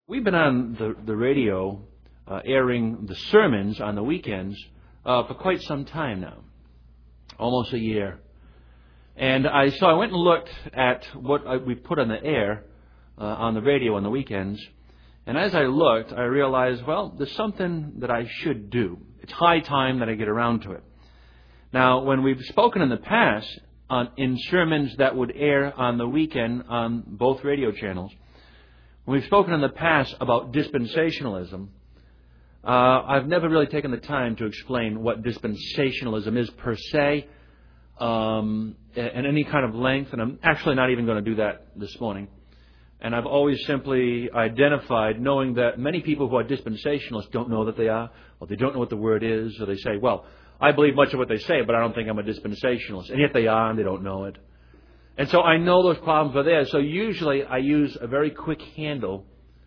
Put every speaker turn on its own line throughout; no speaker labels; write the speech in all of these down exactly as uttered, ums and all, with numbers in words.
We've been on the, the radio uh, airing the sermons on the weekends uh, for quite some time now, almost a year. And I so I went and looked at what I, we put on the air uh, on the radio on the weekends. And as I looked, I realized, well, there's something that I should do. It's high time that I get around to it. Now, when we've spoken in the past on, in sermons that would air on the weekend on both radio channels, when we've spoken in the past about dispensationalism, uh, I've never really taken the time to explain what dispensationalism is per se, um, in any kind of length, and I'm actually not even going to do that this morning. And I've always simply identified, knowing that many people who are dispensationalists don't know that they are, or they don't know what the word is, or they say, well, I believe much of what they say, but I don't think I'm a dispensationalist. And yet they are, and they don't know it. And so I know those problems are there. So usually I use a very quick handle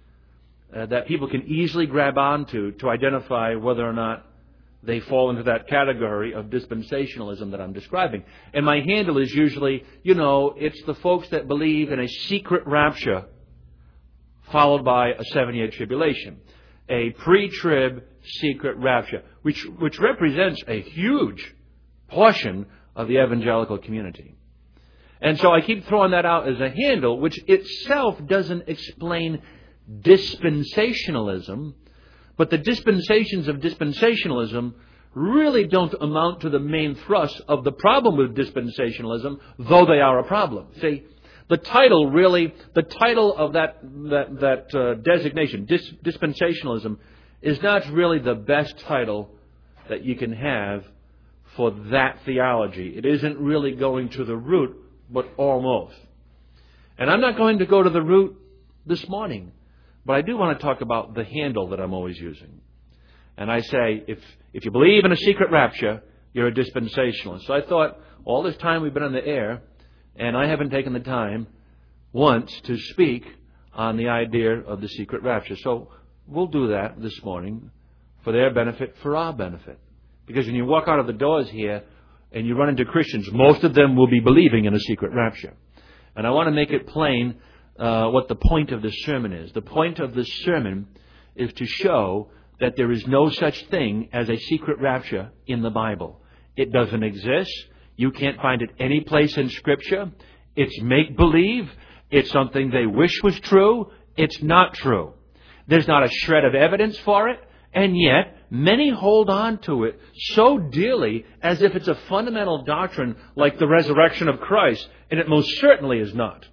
uh, that people can easily grab onto to identify whether or not they fall into that category of dispensationalism that I'm describing. And my handle is usually, you know, it's the folks that believe in a secret rapture followed by a seven-year tribulation. A pre-trib secret rapture, which, which represents a huge portion of the evangelical community. And so I keep throwing that out as a handle, which itself doesn't explain dispensationalism, but the dispensations of dispensationalism really don't amount to the main thrust of the problem with dispensationalism, though they are a problem. See, the title really, the title of that that, that uh, designation, dis, dispensationalism, is not really the best title that you can have for that theology. It isn't really going to the root, but almost. And I'm not going to go to the root this morning, but I do want to talk about the handle that I'm always using. And I say, if if you believe in a secret rapture, you're a dispensationalist. So I thought, all this time we've been on the air, and I haven't taken the time once to speak on the idea of the secret rapture. So we'll do that this morning for their benefit, for our benefit. Because when you walk out of the doors here and you run into Christians, most of them will be believing in a secret rapture. And I want to make it plain uh, what the point of this sermon is. The point of this sermon is to show that there is no such thing as a secret rapture in the Bible. It doesn't exist. You can't find it any place in Scripture. It's make-believe. It's something they wish was true. It's not true. There's not a shred of evidence for it. And yet, many hold on to it so dearly as if it's a fundamental doctrine like the resurrection of Christ. And it most certainly is not.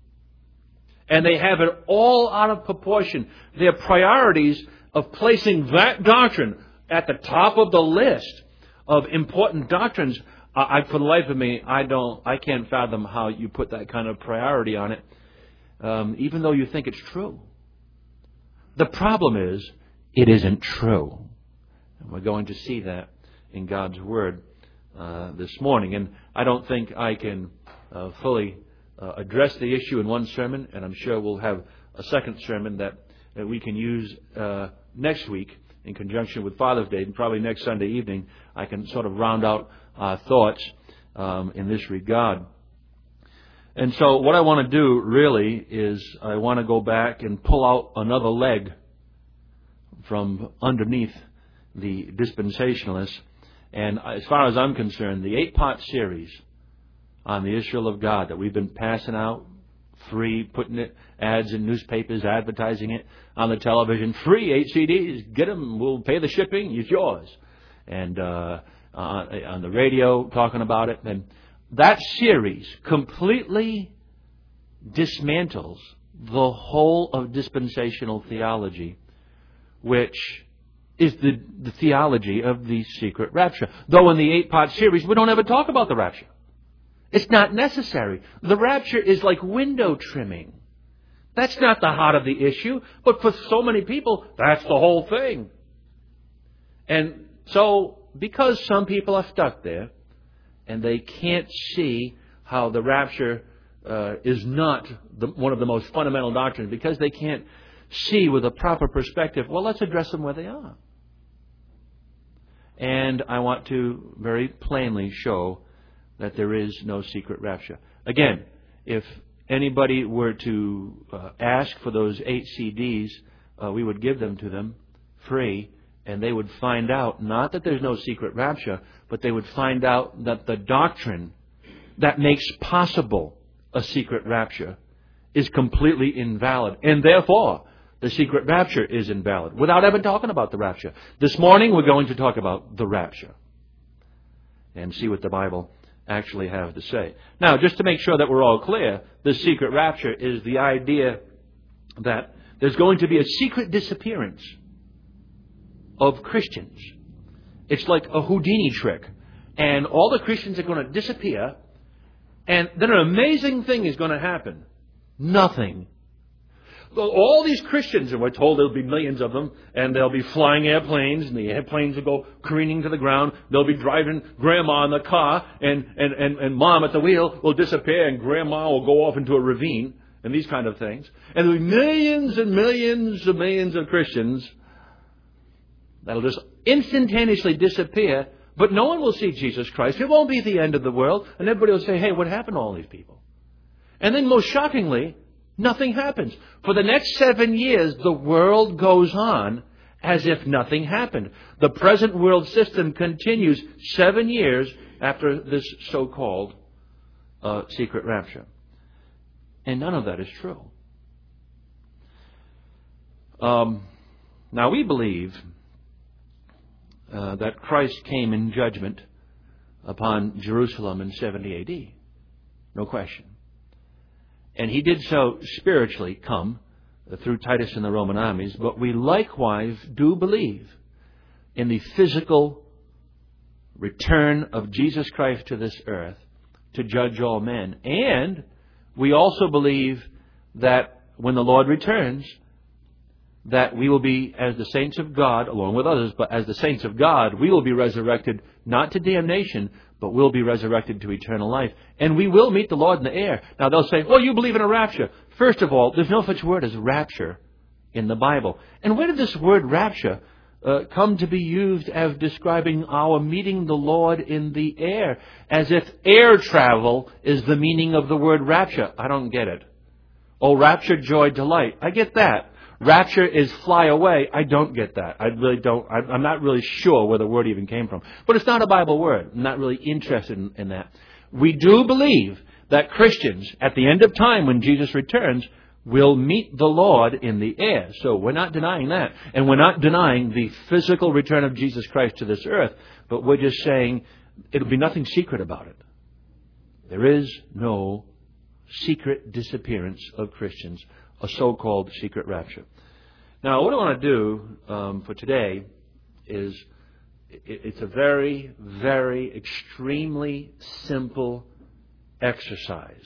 And they have it all out of proportion. Their priorities of placing that doctrine at the top of the list of important doctrines, I, for the life of me, I don't, I can't fathom how you put that kind of priority on it, um, even though you think it's true. The problem is, it isn't true. And we're going to see that in God's Word uh, this morning. And I don't think I can uh, fully uh, address the issue in one sermon, and I'm sure we'll have a second sermon that, that we can use uh, next week in conjunction with Father's Day, and probably next Sunday evening I can sort of round out our thoughts um, in this regard. And so what I want to do really is I want to go back and pull out another leg from underneath the dispensationalists. And as far as I'm concerned, the eight-part series on the Israel of God that we've been passing out, free, putting it, ads in newspapers, advertising it on the television, free eight C Ds, get them, we'll pay the shipping, it's yours. And uh, on the radio, talking about it. And that series completely dismantles the whole of dispensational theology, which is the, the theology of the secret rapture. Though in the eight-part series, we don't ever talk about the rapture. It's not necessary. The rapture is like window trimming. That's not the heart of the issue, but for so many people, that's the whole thing. And so, because some people are stuck there, and they can't see how the rapture uh, is not the, one of the most fundamental doctrines, because they can't see with a proper perspective, well, let's address them where they are. And I want to very plainly show that there is no secret rapture. Again, if anybody were to uh, ask for those eight C Ds uh, we would give them to them free, and they would find out, not that there's no secret rapture, but they would find out that the doctrine that makes possible a secret rapture is completely invalid, and therefore the secret rapture is invalid, without ever talking about the rapture. This morning we're going to talk about the rapture and see what the Bible actually has to say. Now, just to make sure that we're all clear, the secret rapture is the idea that there's going to be a secret disappearance of Christians. It's like a Houdini trick. And all the Christians are going to disappear, and then an amazing thing is going to happen. Nothing. Well, all these Christians, and we're told there'll be millions of them, and they'll be flying airplanes, and the airplanes will go careening to the ground. They'll be driving Grandma in the car, and, and, and, and Mom at the wheel will disappear, and Grandma will go off into a ravine, and these kind of things. And there'll be millions and millions and millions of Christians that'll just instantaneously disappear, but no one will see Jesus Christ. It won't be the end of the world, and everybody will say, hey, what happened to all these people? And then most shockingly, nothing happens. For the next seven years, the world goes on as if nothing happened. The present world system continues seven years after this so-called uh, secret rapture. And none of that is true. Um, now, we believe uh, that Christ came in judgment upon Jerusalem in seventy A D. No question. And he did so spiritually come through Titus and the Roman armies, but we likewise do believe in the physical return of Jesus Christ to this earth to judge all men. And we also believe that when the Lord returns, that we will be, as the saints of God, along with others, but as the saints of God, we will be resurrected not to damnation, but we'll be resurrected to eternal life. And we will meet the Lord in the air. Now they'll say, well, you believe in a rapture. First of all, there's no such word as rapture in the Bible. And where did this word rapture uh, come to be used as describing our meeting the Lord in the air? As if air travel is the meaning of the word rapture. I don't get it. Oh, rapture, joy, delight. I get that. Rapture is fly away. I don't get that. I really don't. I'm not really sure where the word even came from. But it's not a Bible word. I'm not really interested in, in that. We do believe that Christians, at the end of time when Jesus returns, will meet the Lord in the air. So we're not denying that. And we're not denying the physical return of Jesus Christ to this earth. But we're just saying it'll be nothing secret about it. There is no secret disappearance of Christians, a so-called secret rapture. Now, what I want to do um, for today is, it, it's a very, very extremely simple exercise.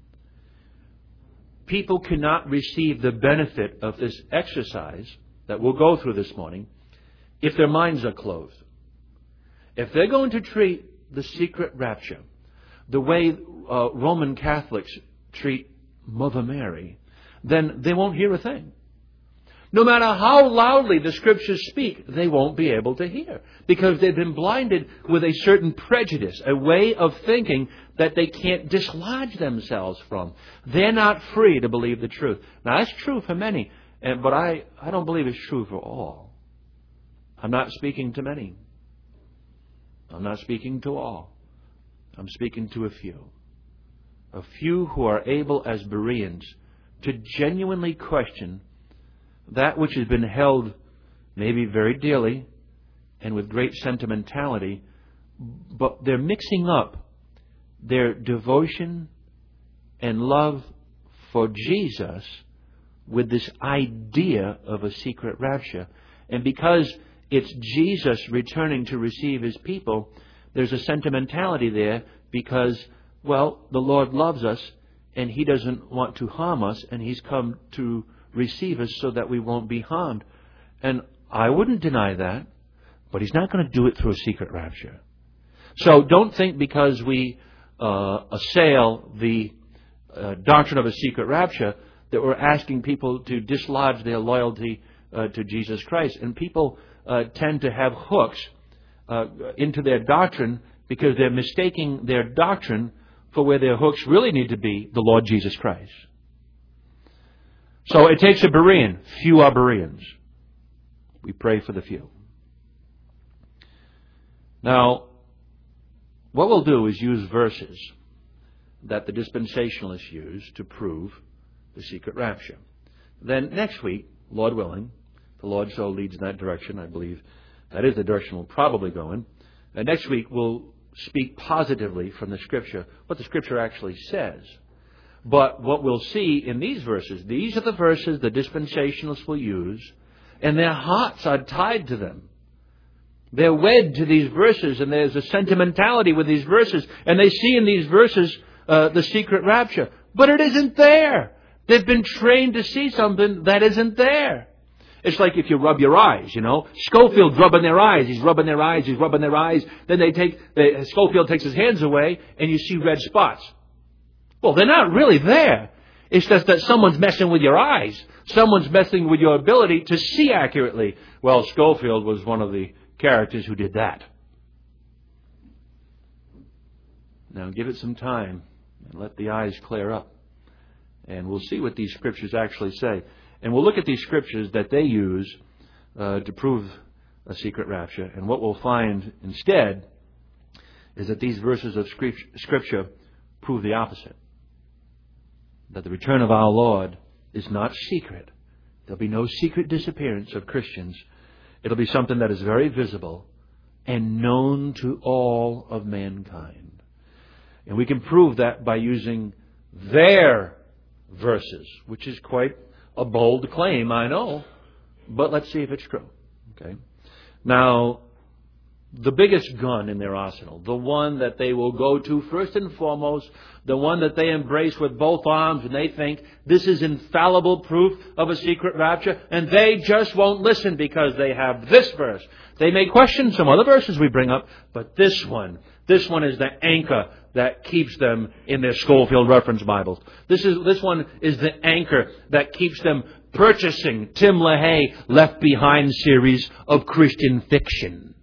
People cannot receive the benefit of this exercise that we'll go through this morning if their minds are closed. If they're going to treat the secret rapture the way uh, Roman Catholics treat Mother Mary, then they won't hear a thing. No matter how loudly the Scriptures speak, they won't be able to hear, because they've been blinded with a certain prejudice, a way of thinking that they can't dislodge themselves from. They're not free to believe the truth. Now, that's true for many, but I, I don't believe it's true for all. I'm not speaking to many. I'm not speaking to all. I'm speaking to a few. A few who are able, as Bereans, to genuinely question that which has been held maybe very dearly and with great sentimentality, but they're mixing up their devotion and love for Jesus with this idea of a secret rapture. And because it's Jesus returning to receive His people, there's a sentimentality there because, well, the Lord loves us and He doesn't want to harm us, and He's come to receive us so that we won't be harmed. And I wouldn't deny that, but He's not going to do it through a secret rapture. So don't think because we uh, assail the uh, doctrine of a secret rapture that we're asking people to dislodge their loyalty uh, to Jesus Christ. And people uh, tend to have hooks uh, into their doctrine because they're mistaking their doctrine for where their hooks really need to be, the Lord Jesus Christ. So it takes a Berean. Few are Bereans. We pray for the few. Now, what we'll do is use verses that the dispensationalists use to prove the secret rapture. Then next week, Lord willing, the Lord so leads in that direction, I believe that is the direction we'll probably go in. And next week, we'll speak positively from the Scripture, what the Scripture actually says. But what we'll see in these verses, these are the verses the dispensationalists will use, and their hearts are tied to them. They're wed to these verses, and there's a sentimentality with these verses, and they see in these verses uh, the secret rapture. But it isn't there. They've been trained to see something that isn't there. It's like if you rub your eyes, you know. Schofield's rubbing their eyes. He's rubbing their eyes. He's rubbing their eyes. Then they take, they, Schofield takes his hands away, and you see red spots. Well, they're not really there. It's just that someone's messing with your eyes. Someone's messing with your ability to see accurately. Well, Schofield was one of the characters who did that. Now, give it some time and let the eyes clear up. And we'll see what these scriptures actually say. And we'll look at these scriptures that they use uh, to prove a secret rapture. And what we'll find instead is that these verses of Scripture prove the opposite. That the return of our Lord is not secret. There'll be no secret disappearance of Christians. It'll be something that is very visible and known to all of mankind. And we can prove that by using their verses, which is quite a bold claim, I know. But let's see if it's true. Okay. Now, the biggest gun in their arsenal, the one that they will go to first and foremost, the one that they embrace with both arms and they think this is infallible proof of a secret rapture, and they just won't listen because they have this verse. They may question some other verses we bring up, but this one, this one is the anchor that keeps them in their Schofield reference Bibles. This is this one is the anchor that keeps them purchasing Tim LaHaye Left Behind series of Christian fiction.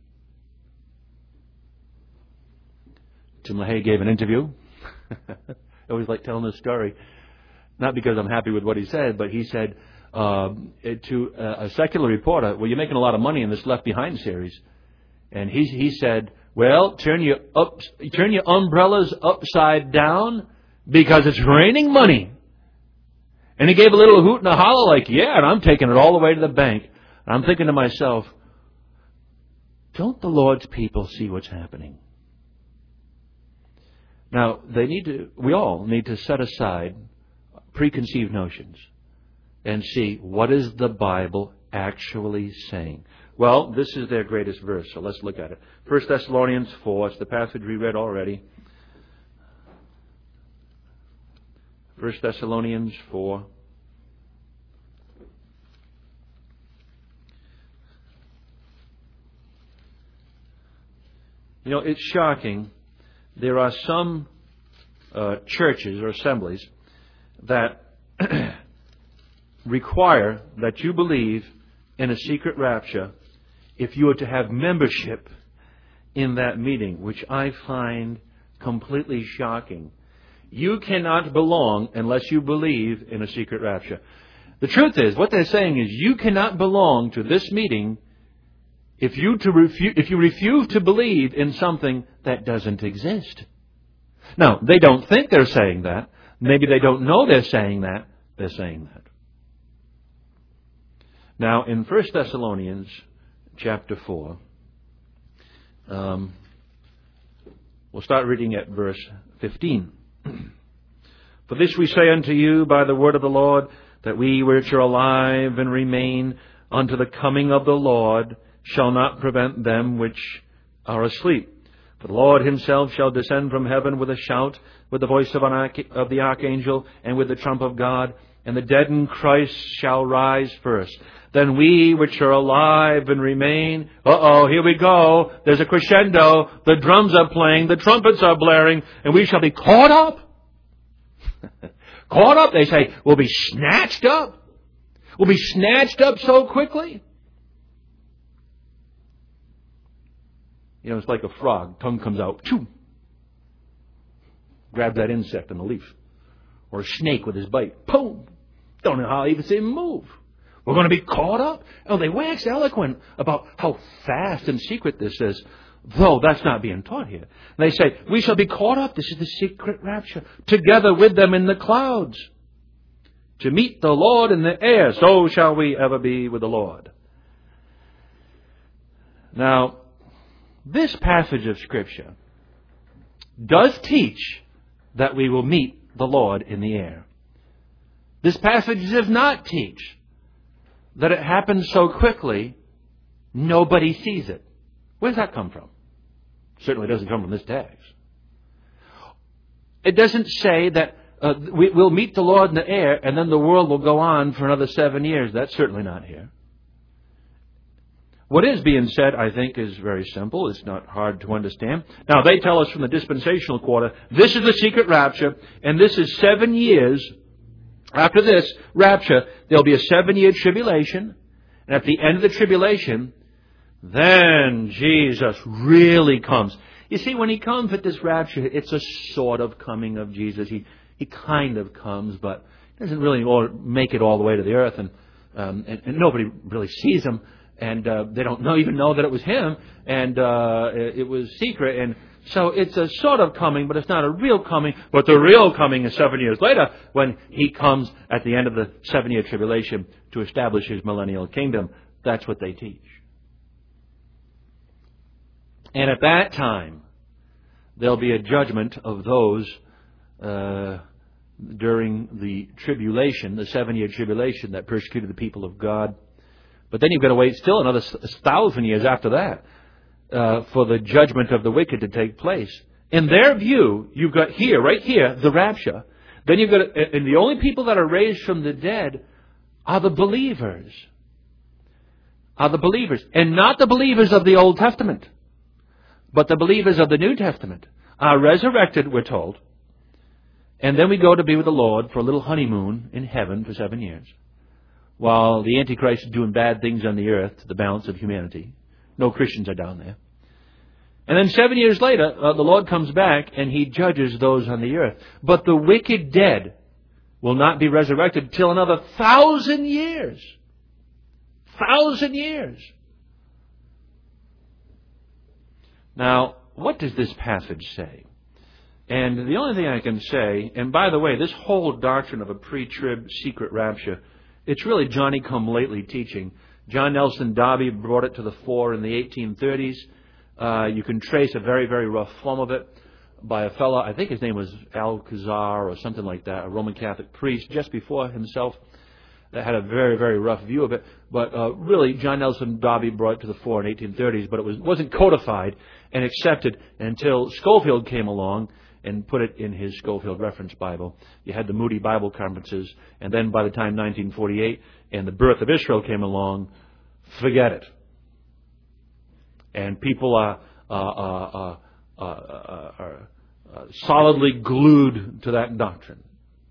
Tim LaHaye gave an interview. I always like telling this story, not because I'm happy with what he said, but he said uh, to a secular reporter, "Well, you're making a lot of money in this Left Behind series," and he he said, "Well, turn your up, turn your umbrellas upside down because it's raining money." And he gave a little hoot and a holler like, "Yeah, and I'm taking it all the way to the bank." And I'm thinking to myself, don't the Lord's people see what's happening? Now, they need to. We all need to set aside preconceived notions and see what is the Bible actually saying. Well, this is their greatest verse, so let's look at it. First Thessalonians four, it's the passage we read already. First Thessalonians four. You know, it's shocking. There are some uh, churches or assemblies that require that you believe in a secret rapture if you are to have membership in that meeting, which I find completely shocking. You cannot belong unless you believe in a secret rapture. The truth is, what they're saying is you cannot belong to this meeting if you, to refu- if you refuse to believe in something that doesn't exist. Now, they don't think they're saying that. Maybe they don't know they're saying that. They're saying that. Now, in First Thessalonians chapter four, um, we'll start reading at verse fifteen. For this we say unto you by the word of the Lord, that we which are alive and remain unto the coming of the Lord shall not prevent them which are asleep. For the Lord himself shall descend from heaven with a shout, with the voice of, an arch- of the archangel, and with the trump of God, and the dead in Christ shall rise first. Then we which are alive and remain, uh-oh, here we go, there's a crescendo, the drums are playing, the trumpets are blaring, and we shall be caught up. Caught up, they say, we'll be snatched up. We'll be snatched up so quickly. You know, it's like a frog. Tongue comes out. Choo! Grabs that insect in the leaf. Or a snake with his bite. Boom! Don't know how to even say move. We're going to be caught up. Oh, they wax eloquent about how fast and secret this is, though that's not being taught here. They say, we shall be caught up. This is the secret rapture. Together with them in the clouds. To meet the Lord in the air. So shall we ever be with the Lord. Now, this passage of Scripture does teach that we will meet the Lord in the air. This passage does not teach that it happens so quickly, nobody sees it. Where does that come from? Certainly doesn't come from this text. It doesn't say that uh, we, we'll meet the Lord in the air and then the world will go on for another seven years. That's certainly not here. What is being said, I think, is very simple. It's not hard to understand. Now, they tell us from the dispensational quarter, this is the secret rapture, and this is seven years. After this rapture, there'll be a seven-year tribulation. And at the end of the tribulation, then Jesus really comes. You see, when He comes at this rapture, it's a sort of coming of Jesus. He he kind of comes, but doesn't really all, make it all the way to the earth. And, um, and, and nobody really sees Him. And uh, they don't know, even know that it was Him. And uh, it, it was secret. And so it's a sort of coming, but it's not a real coming. But the real coming is seven years later when He comes at the end of the seven-year tribulation to establish His millennial kingdom. That's what they teach. And at that time, there'll be a judgment of those uh, during the tribulation, the seven-year tribulation that persecuted the people of God. But then you've got to wait still another thousand years after that. Uh, for the judgment of the wicked to take place. In their view, you've got here, right here, the rapture. Then you've got, and the only people that are raised from the dead are the believers. Are the believers. And not the believers of the Old Testament, but the believers of the New Testament are resurrected, we're told. And then we go to be with the Lord for a little honeymoon in heaven for seven years. While the Antichrist is doing bad things on the earth to the balance of humanity. No Christians are down there. And then seven years later, uh, the Lord comes back and He judges those on the earth. But the wicked dead will not be resurrected till another thousand years. Thousand years. Now, what does this passage say? And the only thing I can say, and by the way, this whole doctrine of a pre-trib secret rapture, it's really Johnny-come-lately teaching. John Nelson Darby brought it to the fore in the eighteen thirties. Uh, you can trace a very, very rough form of it by a fellow, I think his name was Alcazar or something like that, a Roman Catholic priest just before himself that had a very, very rough view of it. But uh, really, John Nelson Darby brought it to the fore in the eighteen thirties, but it was, wasn't codified and accepted until Scofield came along and put it in his Scofield Reference Bible. You had the Moody Bible Conferences, and then by the time nineteen forty-eight and the birth of Israel came along, forget it. And people are, uh, uh, uh, uh, are uh, solidly glued to that doctrine.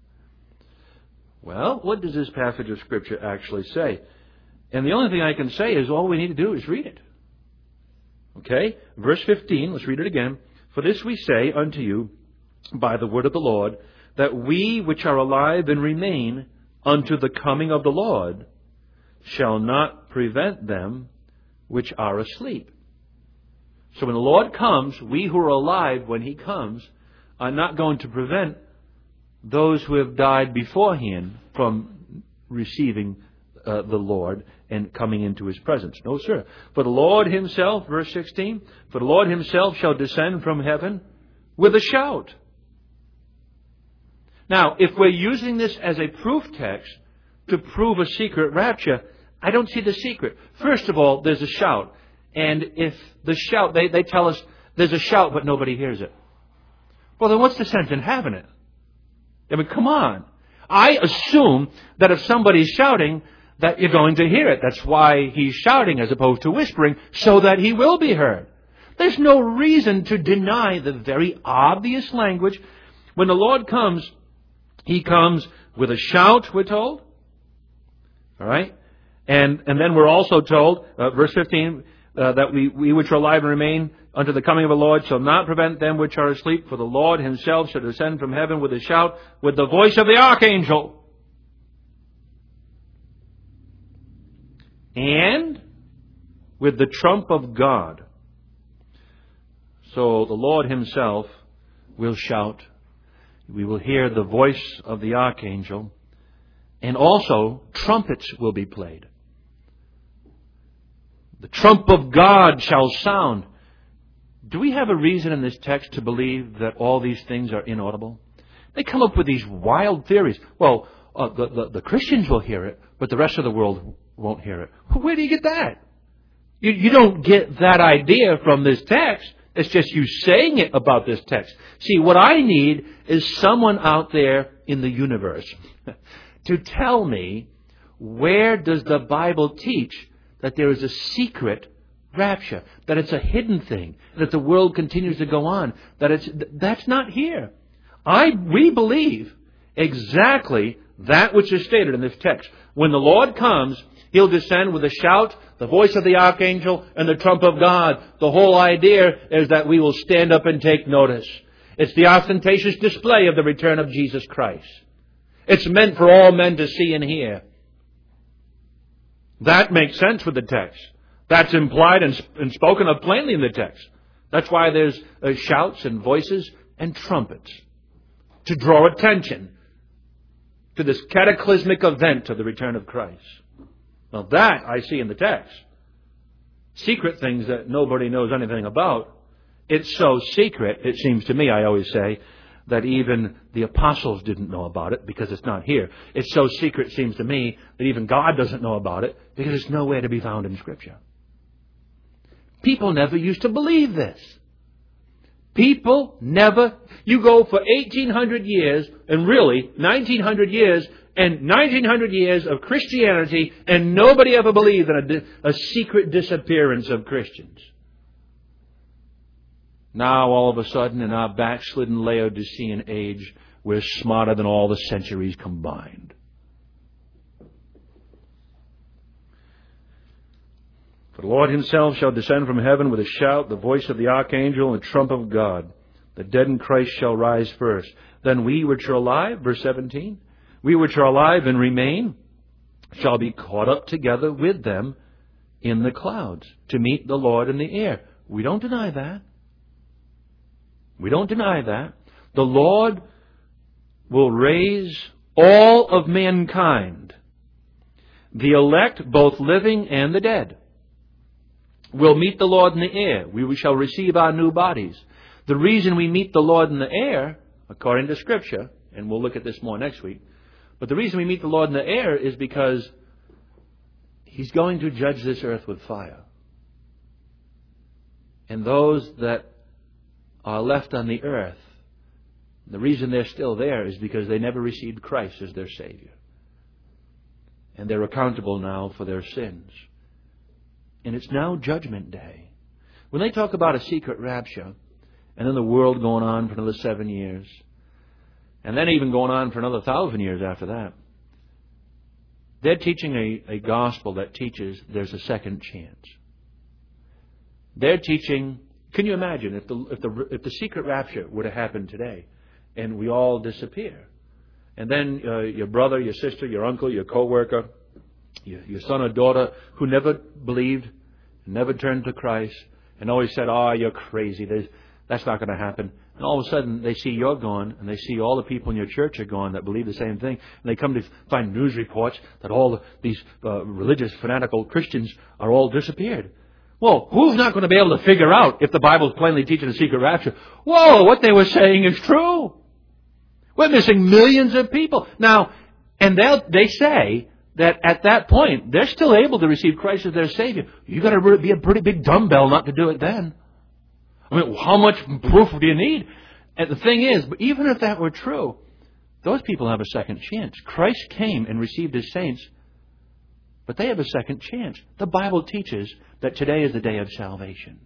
Well, what does this passage of Scripture actually say? And the only thing I can say is all we need to do is read it. Okay? Verse fifteen, let's read it again. For this we say unto you by the word of the Lord, that we which are alive and remain unto the coming of the Lord shall not prevent them which are asleep. So when the Lord comes, we who are alive when He comes are not going to prevent those who have died beforehand from receiving uh, the Lord and coming into His presence. No, sir. For the Lord Himself, verse sixteen, for the Lord Himself shall descend from heaven with a shout. Now, if we're using this as a proof text to prove a secret rapture, I don't see the secret. First of all, there's a shout. And if the shout, they, they tell us there's a shout, but nobody hears it. Well, then what's the sense in having it? I mean, come on. I assume that if somebody's shouting, that you're going to hear it. That's why He's shouting as opposed to whispering, so that He will be heard. There's no reason to deny the very obvious language. When the Lord comes, He comes with a shout, we're told. All right? And and then we're also told, uh, verse fifteen, uh, that we, we which are alive and remain unto the coming of the Lord shall not prevent them which are asleep, for the Lord Himself shall descend from heaven with a shout, with the voice of the archangel. and with the trump of God. So the Lord Himself will shout. We will hear the voice of the archangel, and also trumpets will be played. The trump of God shall sound. Do we have a reason in this text to believe that all these things are inaudible? They come up with these wild theories. Well, uh, the, the, the Christians will hear it, but the rest of the world won't hear it. Where do you get that? You, you don't get that idea from this text. It's just you saying it about this text. See, what I need is someone out there in the universe to tell me, where does the Bible teach that there is a secret rapture, that it's a hidden thing, that the world continues to go on, that it's that's not here. I we believe exactly that which is stated in this text. When the Lord comes, He'll descend with a shout, the voice of the archangel, and the trump of God. The whole idea is that we will stand up and take notice. It's the ostentatious display of the return of Jesus Christ. It's meant for all men to see and hear. That makes sense with the text. That's implied and, and spoken of plainly in the text. That's why there's uh, shouts and voices and trumpets to draw attention to this cataclysmic event of the return of Christ. Now that I see in the text. Secret things that nobody knows anything about. It's so secret, it seems to me, I always say, that even the apostles didn't know about it because it's not here. It's so secret, it seems to me, that even God doesn't know about it because it's nowhere to be found in Scripture. People never used to believe this. People never... You go for eighteen hundred years, and really nineteen hundred years, and nineteen hundred years of Christianity, and nobody ever believed in a, a secret disappearance of Christians. Now, all of a sudden, in our backslidden Laodicean age, we're smarter than all the centuries combined. For the Lord Himself shall descend from heaven with a shout, the voice of the archangel, and the trump of God. The dead in Christ shall rise first. Then we which are alive, verse seventeen, we which are alive and remain, shall be caught up together with them in the clouds to meet the Lord in the air. We don't deny that. We don't deny that. The Lord will raise all of mankind, the elect, both living and the dead. We'll meet the Lord in the air. We shall receive our new bodies. The reason we meet the Lord in the air, according to Scripture, and we'll look at this more next week, but the reason we meet the Lord in the air is because He's going to judge this earth with fire. And those that are left on the earth, the reason they're still there is because they never received Christ as their Savior. And they're accountable now for their sins. And it's now Judgment Day. When they talk about a secret rapture, and then the world going on for another seven years, and then even going on for another thousand years after that, they're teaching a, a gospel that teaches there's a second chance. They're teaching, can you imagine if the if the if the secret rapture would have happened today, and we all disappear, and then uh, your brother, your sister, your uncle, your co-worker, your, your son or daughter who never believed, never turned to Christ, and always said, "Oh, you're crazy. There's, that's not going to happen." And all of a sudden, they see you're gone, and they see all the people in your church are gone that believe the same thing, and they come to find news reports that all the, these uh, religious, fanatical Christians are all disappeared. Well, who's not going to be able to figure out if the Bible's plainly teaching a secret rapture? Whoa, what they were saying is true. We're missing millions of people. Now, and they they say that at that point, they're still able to receive Christ as their Savior. You've got to be a pretty big dumbbell not to do it then. I mean, how much proof do you need? And the thing is, but even if that were true, those people have a second chance. Christ came and received His saints, but they have a second chance. The Bible teaches that today is the day of salvation.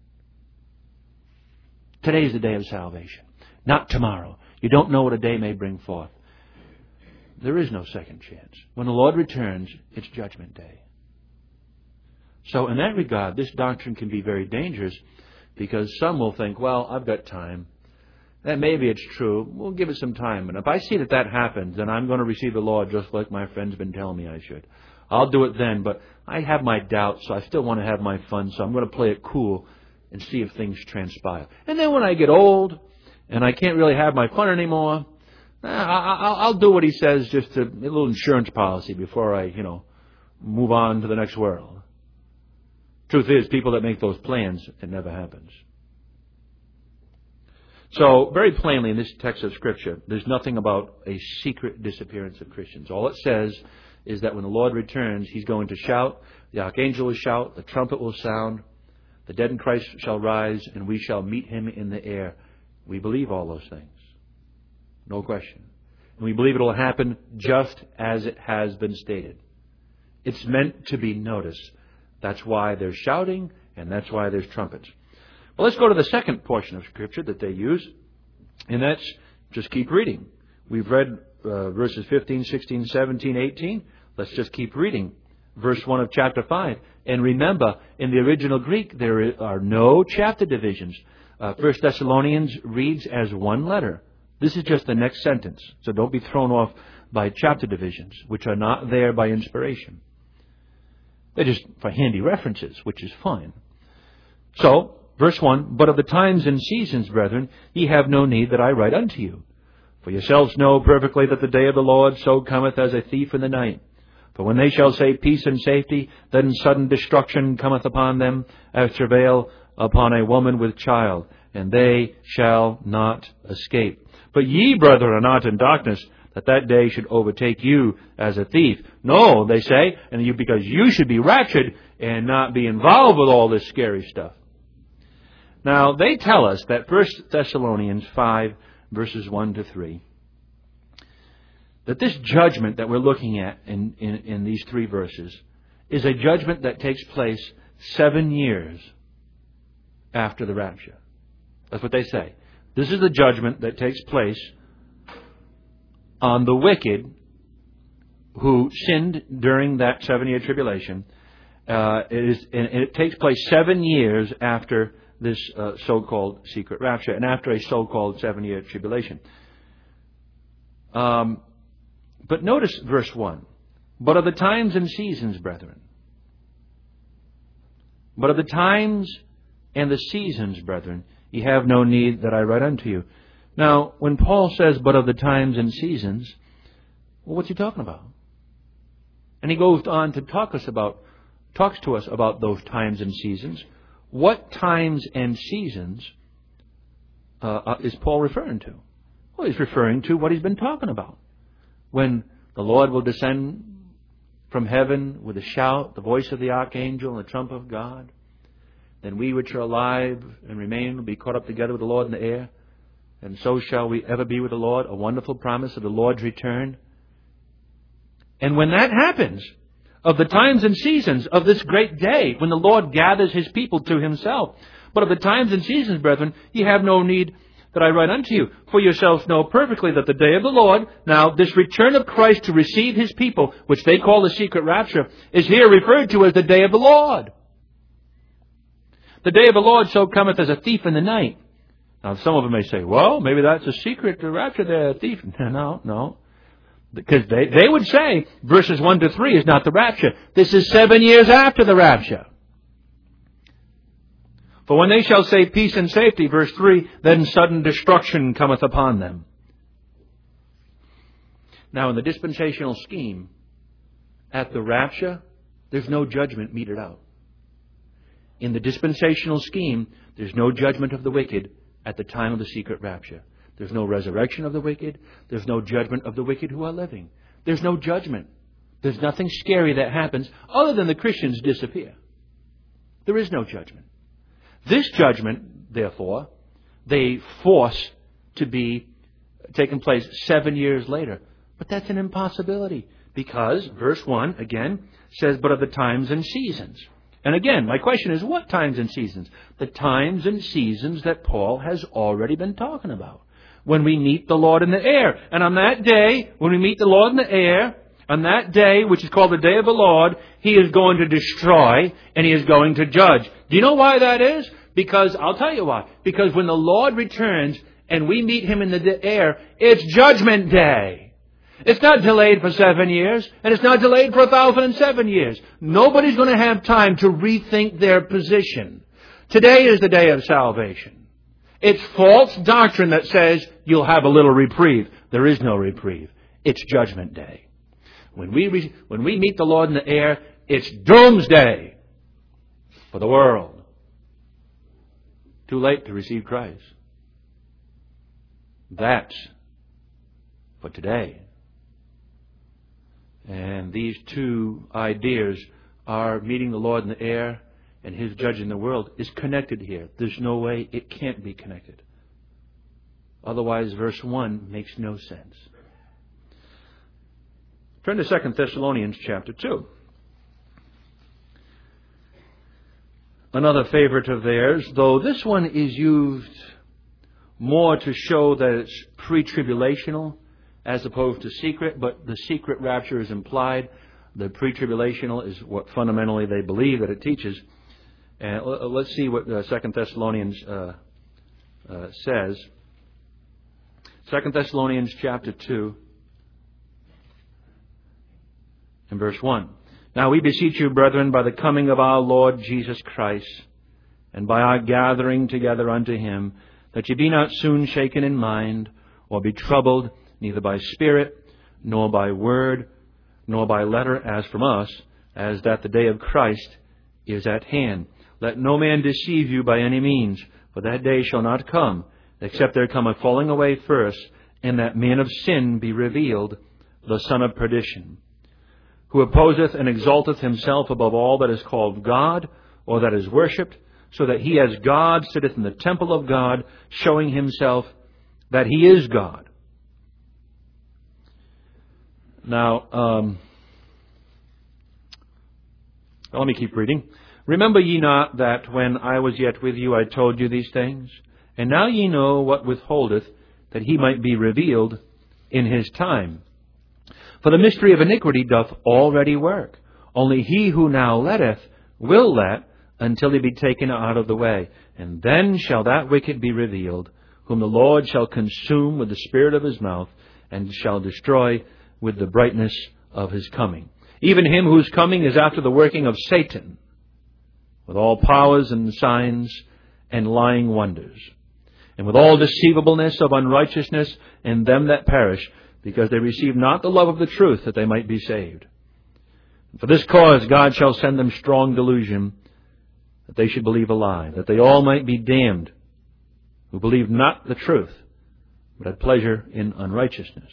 Today is the day of salvation, not tomorrow. You don't know what a day may bring forth. There is no second chance. When the Lord returns, it's Judgment Day. So in that regard, this doctrine can be very dangerous, because some will think, well, I've got time. That maybe it's true. We'll give it some time. And if I see that that happens, then I'm going to receive the Lord just like my friend's been telling me I should. I'll do it then, but I have my doubts, so I still want to have my fun, so I'm going to play it cool and see if things transpire. And then when I get old and I can't really have my fun anymore, I'll do what he says, just a little insurance policy before I, you know, move on to the next world. Truth is, people that make those plans, it never happens. So, very plainly in this text of Scripture, there's nothing about a secret disappearance of Christians. All it says is that when the Lord returns, He's going to shout, the archangel will shout, the trumpet will sound, the dead in Christ shall rise, and we shall meet Him in the air. We believe all those things. No question. And we believe it will happen just as it has been stated. It's meant to be noticed. That's why there's shouting, and that's why there's trumpets. Well, let's go to the second portion of Scripture that they use, and that's just keep reading. We've read uh, verses fifteen, sixteen, seventeen, eighteen. Let's just keep reading. Verse one of chapter five. And remember, in the original Greek, there are no chapter divisions. Uh, First Thessalonians reads as one letter. This is just the next sentence, so don't be thrown off by chapter divisions, which are not there by inspiration. They're just for handy references, which is fine. So, verse one, but of the times and seasons, brethren, ye have no need that I write unto you. For yourselves know perfectly that the day of the Lord so cometh as a thief in the night. For when they shall say peace and safety, then sudden destruction cometh upon them, as travail upon a woman with child, and they shall not escape. But ye, brethren, are not in darkness, that that day should overtake you as a thief. No, they say, and you because you should be raptured and not be involved with all this scary stuff. Now, they tell us that First Thessalonians five, verses one to three, that this judgment that we're looking at in, in, in these three verses is a judgment that takes place seven years after the rapture. That's what they say. This is the judgment that takes place on the wicked who sinned during that seven-year tribulation. Uh, it, is, and it takes place seven years after this uh, so-called secret rapture and after a so-called seven-year tribulation. Um, but notice verse one. But of the times and seasons, brethren. But of the times and the seasons, brethren, ye have no need that I write unto you. Now, when Paul says, but of the times and seasons, well, what's he talking about? And he goes on to talk us about, talks to us about those times and seasons. What times and seasons uh, is Paul referring to? Well, he's referring to what he's been talking about. When the Lord will descend from heaven with a shout, the voice of the archangel and the trump of God, then we which are alive and remain will be caught up together with the Lord in the air. And so shall we ever be with the Lord, a wonderful promise of the Lord's return. And when that happens, of the times and seasons of this great day, when the Lord gathers His people to Himself, but of the times and seasons, brethren, ye have no need that I write unto you. For yourselves know perfectly that the day of the Lord, now this return of Christ to receive His people, which they call the secret rapture, is here referred to as the day of the Lord. The day of the Lord so cometh as a thief in the night. Now, some of them may say, well, maybe that's a secret rapture there, a thief. No, no. Because they, they would say, verses one to three is not the rapture. This is seven years after the rapture. For when they shall say peace and safety, verse three, then sudden destruction cometh upon them. Now, in the dispensational scheme, at the rapture, there's no judgment meted out. In the dispensational scheme, there's no judgment of the wicked at the time of the secret rapture. There's no resurrection of the wicked. There's no judgment of the wicked who are living. There's no judgment. There's nothing scary that happens other than the Christians disappear. There is no judgment. This judgment, therefore, they force to be taking place seven years later. But that's an impossibility because, verse one, again, says, but of the times and seasons. And again, my question is, what times and seasons? The times and seasons that Paul has already been talking about. When we meet the Lord in the air. And on that day, when we meet the Lord in the air, on that day, which is called the day of the Lord, He is going to destroy and He is going to judge. Do you know why that is? Because, I'll tell you why. Because when the Lord returns and we meet Him in the air, it's Judgment Day. It's not delayed for seven years, and it's not delayed for a thousand and seven years. Nobody's going to have time to rethink their position. Today is the day of salvation. It's false doctrine that says you'll have a little reprieve. There is no reprieve. It's Judgment Day. When we re- when we meet the Lord in the air, it's doomsday for the world. Too late to receive Christ. That's for today. And these two ideas are meeting the Lord in the air and His judging the world is connected here. There's no way it can't be connected. Otherwise, verse one makes no sense. Turn to Second Thessalonians chapter two. Another favorite of theirs, though this one is used more to show that it's pre-tribulational as opposed to secret, but the secret rapture is implied. The pre-tribulational is what fundamentally they believe that it teaches. And let's see what uh, Second Thessalonians uh, uh, says. Second Thessalonians chapter two and verse one. Now we beseech you, brethren, by the coming of our Lord Jesus Christ, and by our gathering together unto Him, that ye be not soon shaken in mind, or be troubled, neither by spirit, nor by word, nor by letter, as from us, as that the day of Christ is at hand. Let no man deceive you by any means, for that day shall not come, except there come a falling away first, and that man of sin be revealed, the son of perdition, who opposeth and exalteth himself above all that is called God, or that is worshipped, so that he as God sitteth in the temple of God, showing himself that he is God. Now, um, let me keep reading. Remember ye not that when I was yet with you I told you these things? And now ye know what withholdeth, that he might be revealed in his time. For the mystery of iniquity doth already work. Only he who now letteth will let, until he be taken out of the way. And then shall that wicked be revealed, whom the Lord shall consume with the spirit of his mouth, and shall destroy with the brightness of his coming. Even him whose coming is after the working of Satan, with all powers and signs and lying wonders, and with all deceivableness of unrighteousness in them that perish, because they receive not the love of the truth, that they might be saved. And for this cause God shall send them strong delusion, that they should believe a lie, that they all might be damned, who believe not the truth, but had pleasure in unrighteousness.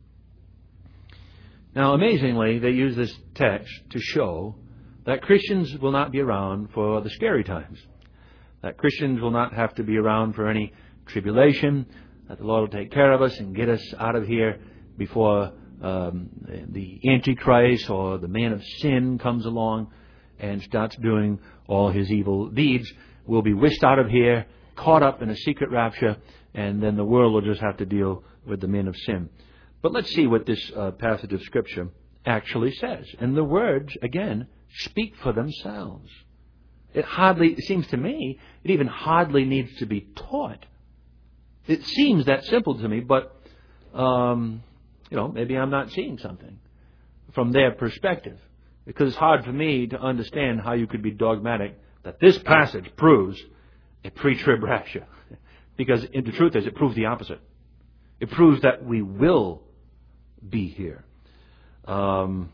Now, amazingly, they use this text to show that Christians will not be around for the scary times, that Christians will not have to be around for any tribulation, that the Lord will take care of us and get us out of here before um, the Antichrist or the man of sin comes along and starts doing all his evil deeds. We'll be whisked out of here, caught up in a secret rapture, and then the world will just have to deal with the man of sin. But let's see what this uh, passage of Scripture actually says. And the words, again, speak for themselves. It hardly, it seems to me, it even hardly needs to be taught. It seems that simple to me, but, um, you know, maybe I'm not seeing something from their perspective. Because it's hard for me to understand how you could be dogmatic that this passage proves a pre-trib rapture. Because the truth is, it proves the opposite. It proves that we will be here um,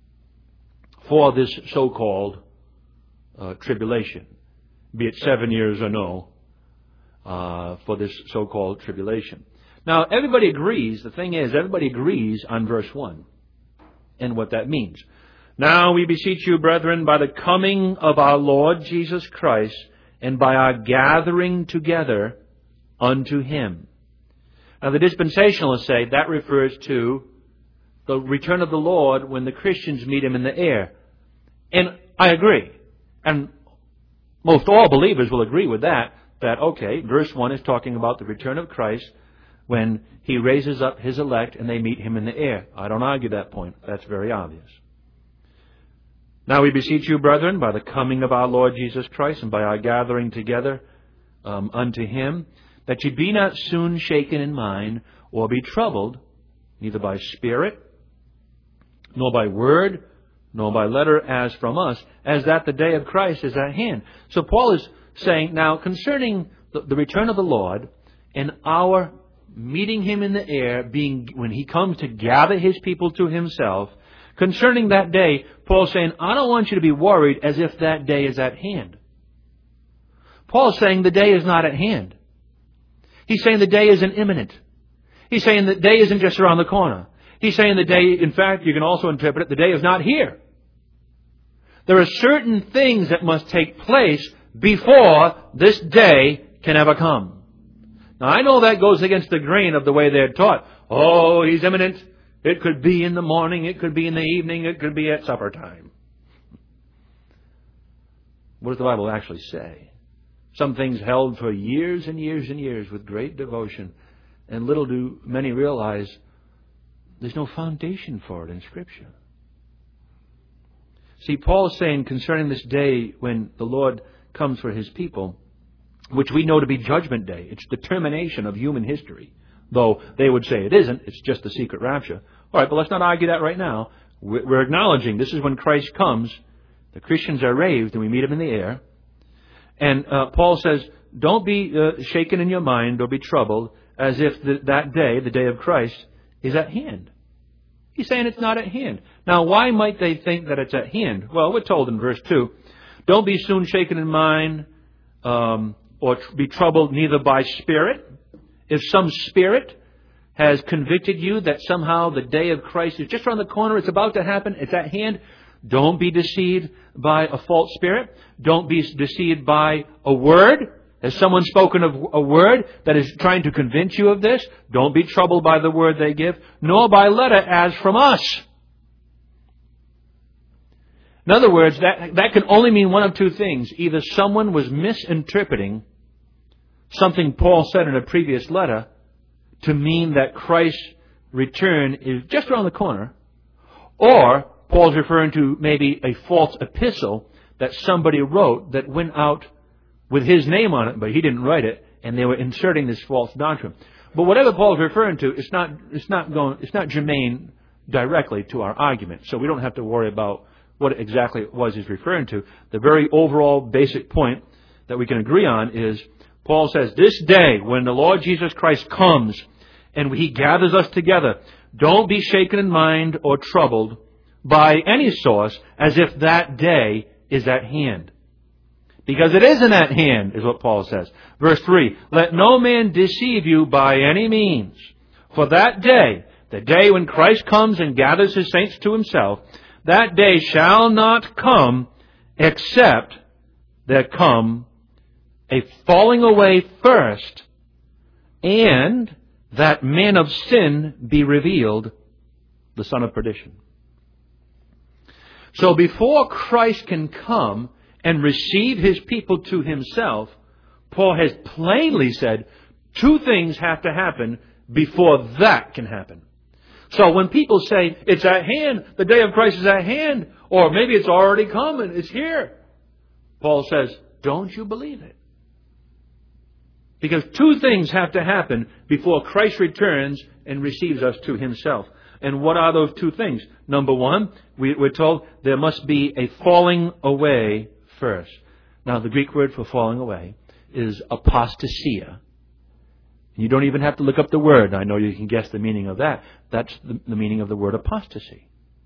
for this so-called uh, tribulation, be it seven years or no, uh, for this so-called tribulation. Now, everybody agrees, the thing is, everybody agrees on verse one and what that means. Now we beseech you, brethren, by the coming of our Lord Jesus Christ, and by our gathering together unto Him. Now the dispensationalists say that refers to the return of the Lord when the Christians meet Him in the air. And I agree. And most all believers will agree with that, that, okay, verse one is talking about the return of Christ when He raises up His elect and they meet Him in the air. I don't argue that point. That's very obvious. Now we beseech you, brethren, by the coming of our Lord Jesus Christ and by our gathering together um, unto Him, that ye be not soon shaken in mind, or be troubled, neither by spirit, nor by word, nor by letter as from us, as that the day of Christ is at hand. So Paul is saying, now concerning the, the return of the Lord and our meeting Him in the air, being when He comes to gather His people to Himself, concerning that day, Paul's saying, I don't want you to be worried as if that day is at hand. Paul's saying the day is not at hand. He's saying the day isn't imminent. He's saying the day isn't just around the corner. He's saying the day, in fact, you can also interpret it, the day is not here. There are certain things that must take place before this day can ever come. Now, I know that goes against the grain of the way they're taught. Oh, He's imminent. It could be in the morning. It could be in the evening. It could be at supper time. What does the Bible actually say? Some things held for years and years and years with great devotion. And little do many realize there's no foundation for it in Scripture. See, Paul's saying concerning this day when the Lord comes for His people, which we know to be Judgment Day. It's the termination of human history. Though they would say it isn't. It's just the secret rapture. All right, but let's not argue that right now. We're acknowledging this is when Christ comes. The Christians are raised and we meet Him in the air. And uh, Paul says, don't be uh, shaken in your mind or be troubled as if the, that day, the day of Christ, is at hand. He's saying it's not at hand. Now, why might they think that it's at hand? Well, we're told in verse two, don't be soon shaken in mind um, or tr- be troubled neither by spirit. If some spirit has convicted you that somehow the day of Christ is just around the corner, it's about to happen, it's at hand, don't be deceived by a false spirit. Don't be deceived by a word. Has someone spoken of a word that is trying to convince you of this? Don't be troubled by the word they give, nor by letter as from us. In other words, that, that can only mean one of two things. Either someone was misinterpreting something Paul said in a previous letter to mean that Christ's return is just around the corner, or Paul's referring to maybe a false epistle that somebody wrote that went out with his name on it, but he didn't write it, and they were inserting this false doctrine. But whatever Paul's referring to, it's not it's not going it's not germane directly to our argument. So we don't have to worry about what exactly it was he's referring to. The very overall basic point that we can agree on is Paul says, this day when the Lord Jesus Christ comes and He gathers us together, don't be shaken in mind or troubled by any source as if that day is at hand. Because it isn't at hand, is what Paul says. Verse three, let no man deceive you by any means. For that day, the day when Christ comes and gathers His saints to Himself, that day shall not come except there come a falling away first, and that man of sin be revealed, the son of perdition. So before Christ can come and receive His people to Himself, Paul has plainly said two things have to happen before that can happen. So when people say, it's at hand, the day of Christ is at hand, or maybe it's already coming, it's here, Paul says, don't you believe it? Because two things have to happen before Christ returns and receives us to Himself. And what are those two things? Number one, we, we're told there must be a falling away first. Now, the Greek word for falling away is apostasia. You don't even have to look up the word. I know you can guess the meaning of that. That's the, the meaning of the word apostasy.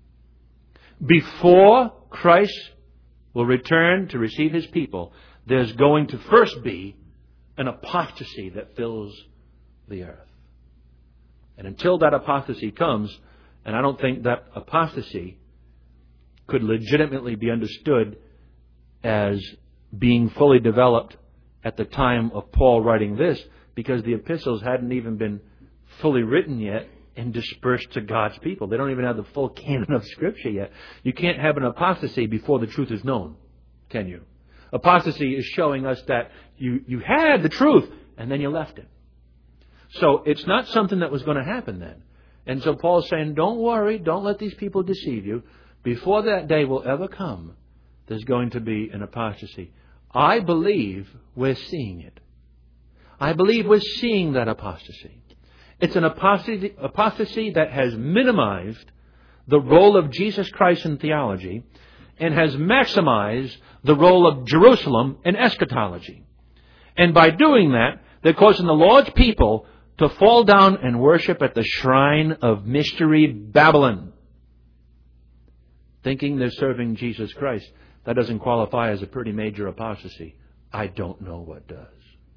Before Christ will return to receive His people, there's going to first be an apostasy that fills the earth. And until that apostasy comes, and I don't think that apostasy could legitimately be understood as being fully developed at the time of Paul writing this, because the epistles hadn't even been fully written yet and dispersed to God's people. They don't even have the full canon of Scripture yet. You can't have an apostasy before the truth is known, can you? Apostasy is showing us that you, you had the truth and then you left it. So it's not something that was going to happen then. And so Paul's saying, don't worry, don't let these people deceive you. Before that day will ever come, there's going to be an apostasy. I believe we're seeing it. I believe we're seeing that apostasy. It's an apostasy, apostasy that has minimized the role of Jesus Christ in theology and has maximized the role of Jerusalem in eschatology. And by doing that, they're causing the Lord's people to fall down and worship at the shrine of Mystery Babylon, thinking they're serving Jesus Christ. That doesn't qualify as a pretty major apostasy. I don't know what does.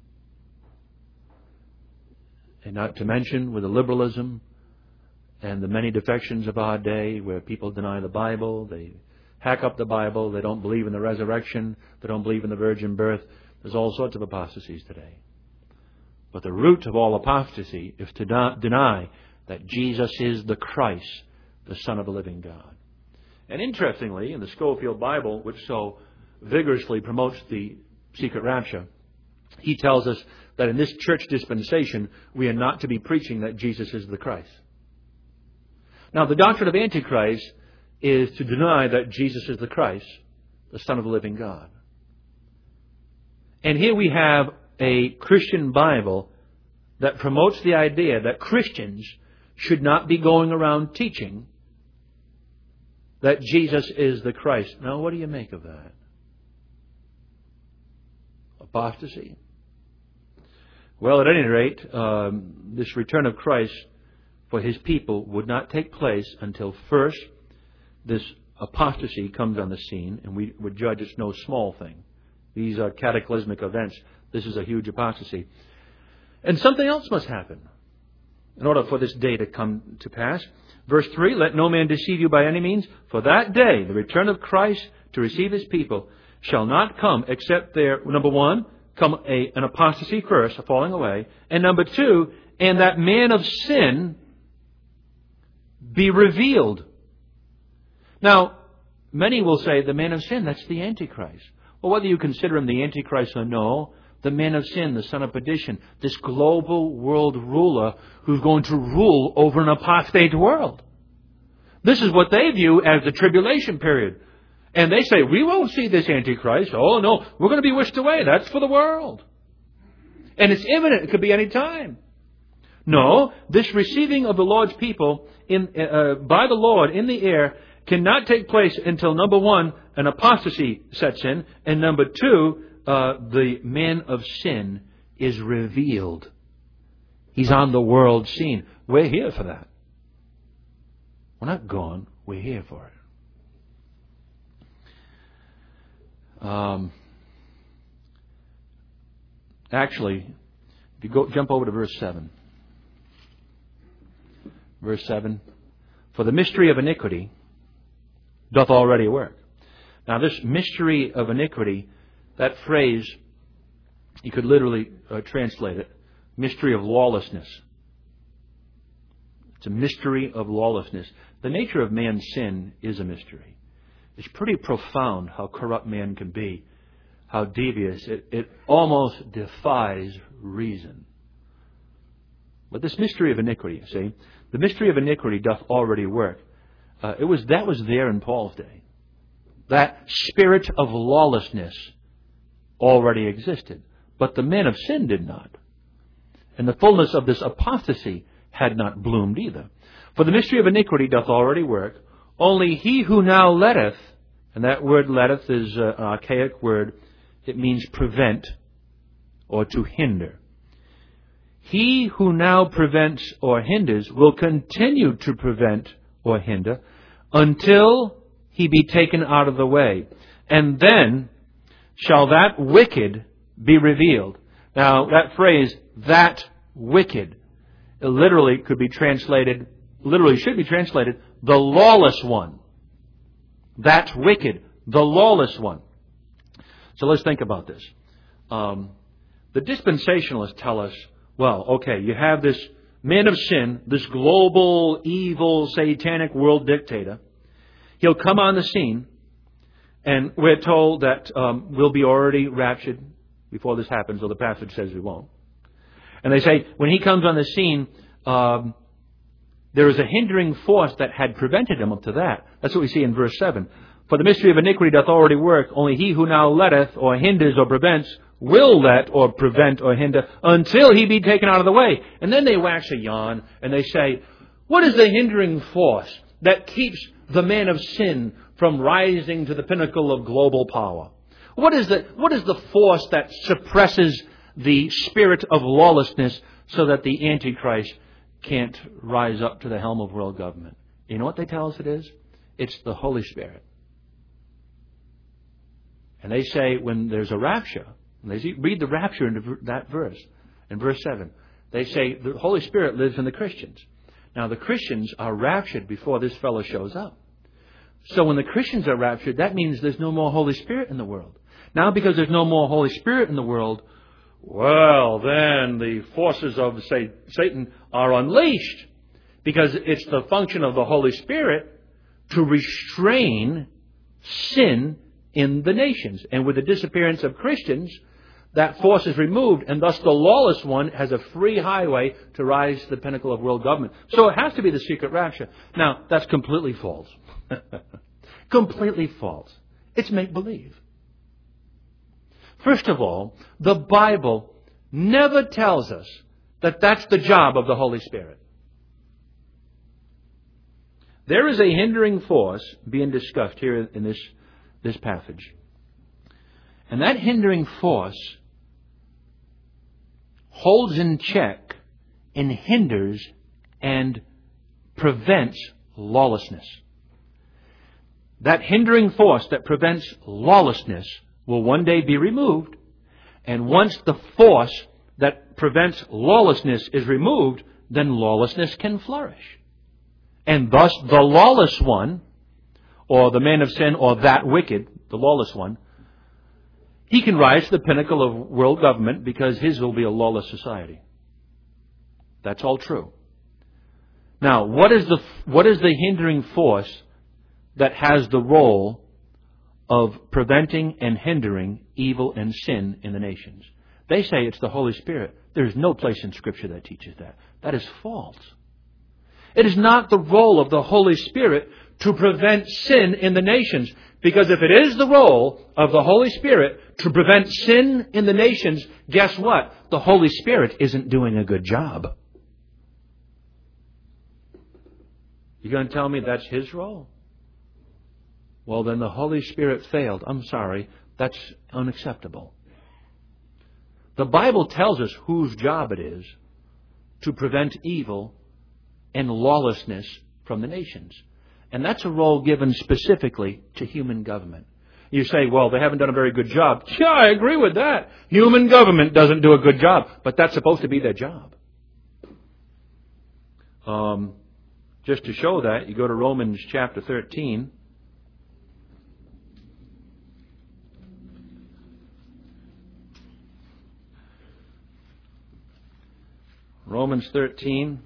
And not to mention with the liberalism and the many defections of our day where people deny the Bible, they hack up the Bible, they don't believe in the resurrection, they don't believe in the virgin birth. There's all sorts of apostasies today. But the root of all apostasy is to deny that Jesus is the Christ, the Son of the living God. And interestingly, in the Scofield Bible, which so vigorously promotes the secret rapture, he tells us that in this church dispensation, we are not to be preaching that Jesus is the Christ. Now, the doctrine of Antichrist is to deny that Jesus is the Christ, the Son of the living God. And here we have a Christian Bible that promotes the idea that Christians should not be going around teaching that Jesus is the Christ. Now, what do you make of that? Apostasy? Well, at any rate, um, this return of Christ for His people would not take place until first this apostasy comes on the scene, and we would judge it's no small thing. These are cataclysmic events. This is a huge apostasy. And something else must happen in order for this day to come to pass. Verse three, let no man deceive you by any means, for that day, the return of Christ to receive His people, shall not come except there, number one, come a, an apostasy first, a falling away, and number two, and that man of sin be revealed. Now, many will say the man of sin, that's the Antichrist. Well, whether you consider him the Antichrist or no, the man of sin, the son of perdition, this global world ruler who's going to rule over an apostate world. This is what they view as the tribulation period. And they say, we won't see this Antichrist. Oh, no, we're going to be wished away. That's for the world. And it's imminent. It could be any time. No, this receiving of the Lord's people in, uh, by the Lord in the air cannot take place until, number one, an apostasy sets in, and number two, uh, the man of sin is revealed. He's on the world scene. We're here for that. We're not gone. We're here for it. Um, actually, if you go jump over to verse seven. Verse seven. For the mystery of iniquity doth already work. Now, this mystery of iniquity, that phrase, you could literally uh, translate it, mystery of lawlessness. It's a mystery of lawlessness. The nature of man's sin is a mystery. It's pretty profound how corrupt man can be, how devious. It, it almost defies reason. But this mystery of iniquity, see, the mystery of iniquity doth already work. Uh, it was that was there in Paul's day. That spirit of lawlessness already existed, but the men of sin did not, and the fullness of this apostasy had not bloomed either. For the mystery of iniquity doth already work. Only he who now letteth, and that word letteth is an archaic word. It means prevent or to hinder. He who now prevents or hinders will continue to prevent or hinder until he be taken out of the way. And then shall that wicked be revealed. Now, that phrase, that wicked, it literally could be translated, literally should be translated, the lawless one. That wicked, the lawless one. So let's think about this. Um, the dispensationalists tell us, well, okay, you have this man of sin, this global, evil, satanic world dictator. He'll come on the scene, and we're told that um, we'll be already raptured before this happens, though the passage says we won't. And they say, when he comes on the scene, um, there is a hindering force that had prevented him up to that. That's what we see in verse seven. For the mystery of iniquity doth already work. Only he who now letteth or hinders or prevents will let or prevent or hinder until he be taken out of the way. And then they wax a yarn and they say, what is the hindering force that keeps the man of sin from rising to the pinnacle of global power? What is the, what is the force that suppresses the spirit of lawlessness so that the Antichrist can't rise up to the helm of world government? You know what they tell us it is? It's the Holy Spirit. And they say when there's a rapture, and they read the rapture in that verse, in verse seven, they say the Holy Spirit lives in the Christians. Now the Christians are raptured before this fellow shows up. So when the Christians are raptured, that means there's no more Holy Spirit in the world. Now because there's no more Holy Spirit in the world, well, then the forces of say, Satan are unleashed. Because it's the function of the Holy Spirit to restrain sin in the nations. And with the disappearance of Christians, that force is removed, and thus the lawless one has a free highway to rise to the pinnacle of world government. So it has to be the secret rapture. Now, that's completely false. Completely false. It's make-believe. First of all, the Bible never tells us that that's the job of the Holy Spirit. There is a hindering force being discussed here in this, this passage. And that hindering force holds in check and hinders and prevents lawlessness. That hindering force that prevents lawlessness will one day be removed. And once the force that prevents lawlessness is removed, then lawlessness can flourish. And thus the lawless one, or the man of sin, or that wicked, the lawless one, he can rise to the pinnacle of world government because his will be a lawless society. That's all true. Now, what is the what is the hindering force that has the role of preventing and hindering evil and sin in the nations? They say it's the Holy Spirit. There is no place in Scripture that teaches that. That is false. It is not the role of the Holy Spirit to prevent sin in the nations. Because if it is the role of the Holy Spirit to prevent sin in the nations, guess what? The Holy Spirit isn't doing a good job. You're going to tell me that's His role? Well, then the Holy Spirit failed. I'm sorry. That's unacceptable. The Bible tells us whose job it is to prevent evil and lawlessness from the nations. And that's a role given specifically to human government. You say, well, they haven't done a very good job. Yeah, I agree with that. Human government doesn't do a good job, but that's supposed to be their job. Um, just to show that, you go to Romans chapter thirteen. Romans thirteen.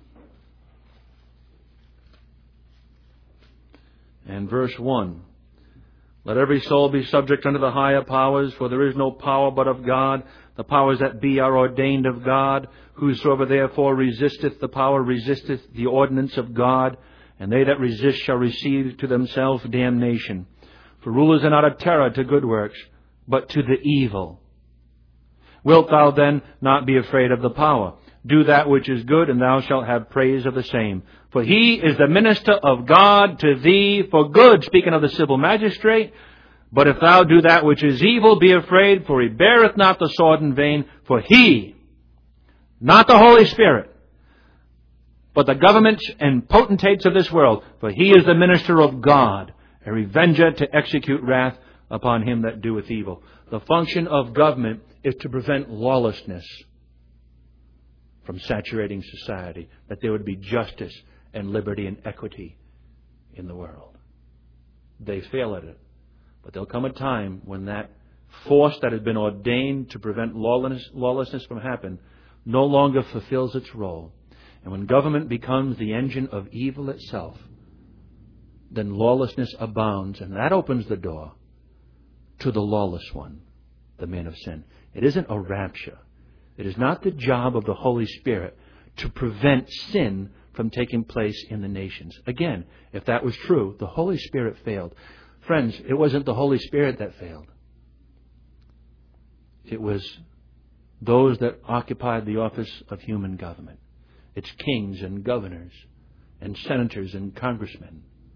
And verse one, let every soul be subject unto the higher powers, for there is no power but of God. The powers that be are ordained of God. Whosoever therefore resisteth the power resisteth the ordinance of God, and they that resist shall receive to themselves damnation. For rulers are not a terror to good works, but to the evil. Wilt thou then not be afraid of the power? Do that which is good, and thou shalt have praise of the same. For he is the minister of God to thee for good, speaking of the civil magistrate. But if thou do that which is evil, be afraid, for he beareth not the sword in vain. For he, not the Holy Spirit, but the governments and potentates of this world, for he is the minister of God, a revenger to execute wrath upon him that doeth evil. The function of government is to prevent lawlessness from saturating society, that there would be justice and liberty and equity in the world. They fail at it. But there'll come a time when that force that has been ordained to prevent lawlessness, lawlessness from happening no longer fulfills its role. And when government becomes the engine of evil itself, then lawlessness abounds, and that opens the door to the lawless one, the man of sin. It isn't a rapture. It is not the job of the Holy Spirit to prevent sin from taking place in the nations. Again, if that was true, the Holy Spirit failed. Friends, it wasn't the Holy Spirit that failed. It was those that occupied the office of human government. It's kings and governors and senators and congressmen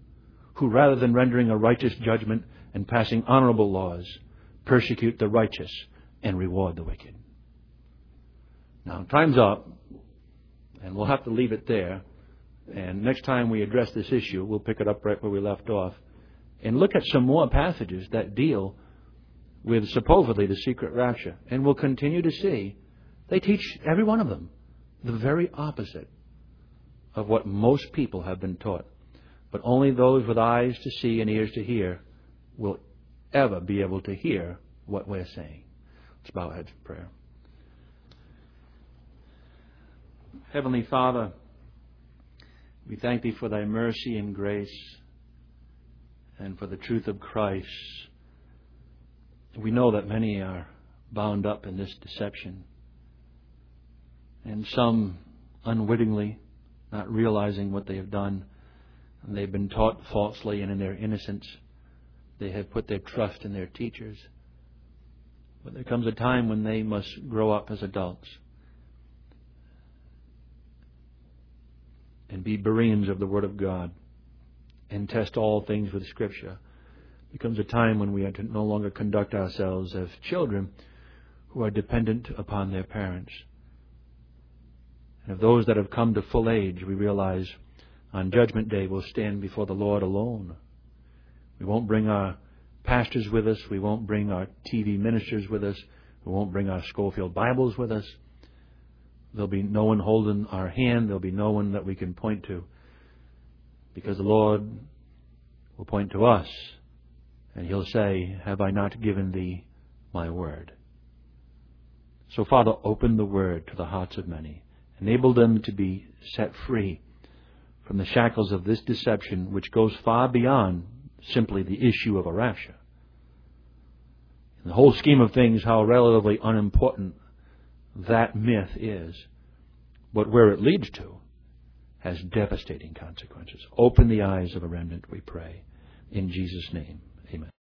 who, rather than rendering a righteous judgment and passing honorable laws, persecute the righteous and reward the wicked. Now, time's up, and we'll have to leave it there. And next time we address this issue, we'll pick it up right where we left off and look at some more passages that deal with supposedly the secret rapture. And we'll continue to see they teach, every one of them, the very opposite of what most people have been taught. But only those with eyes to see and ears to hear will ever be able to hear what we're saying. Let's bow our heads for prayer. Heavenly Father, we thank Thee for Thy mercy and grace and for the truth of Christ. We know that many are bound up in this deception, and some unwittingly, not realizing what they have done, and they've been taught falsely, and in their innocence they have put their trust in their teachers. But there comes a time when they must grow up as adults and be Bereans of the Word of God and test all things with Scripture. There comes a time when we are to no longer conduct ourselves as children who are dependent upon their parents. And of those that have come to full age, we realize on Judgment Day we'll stand before the Lord alone. We won't bring our pastors with us. We won't bring our T V ministers with us. We won't bring our Schofield Bibles with us. There'll be no one holding our hand. There'll be no one that we can point to, because the Lord will point to us and He'll say, "Have I not given thee my word?" So, Father, open the Word to the hearts of many. Enable them to be set free from the shackles of this deception, which goes far beyond simply the issue of a rapture. In the whole scheme of things, how relatively unimportant that myth is, but where it leads to has devastating consequences. Open the eyes of a remnant, we pray. In Jesus' name, amen.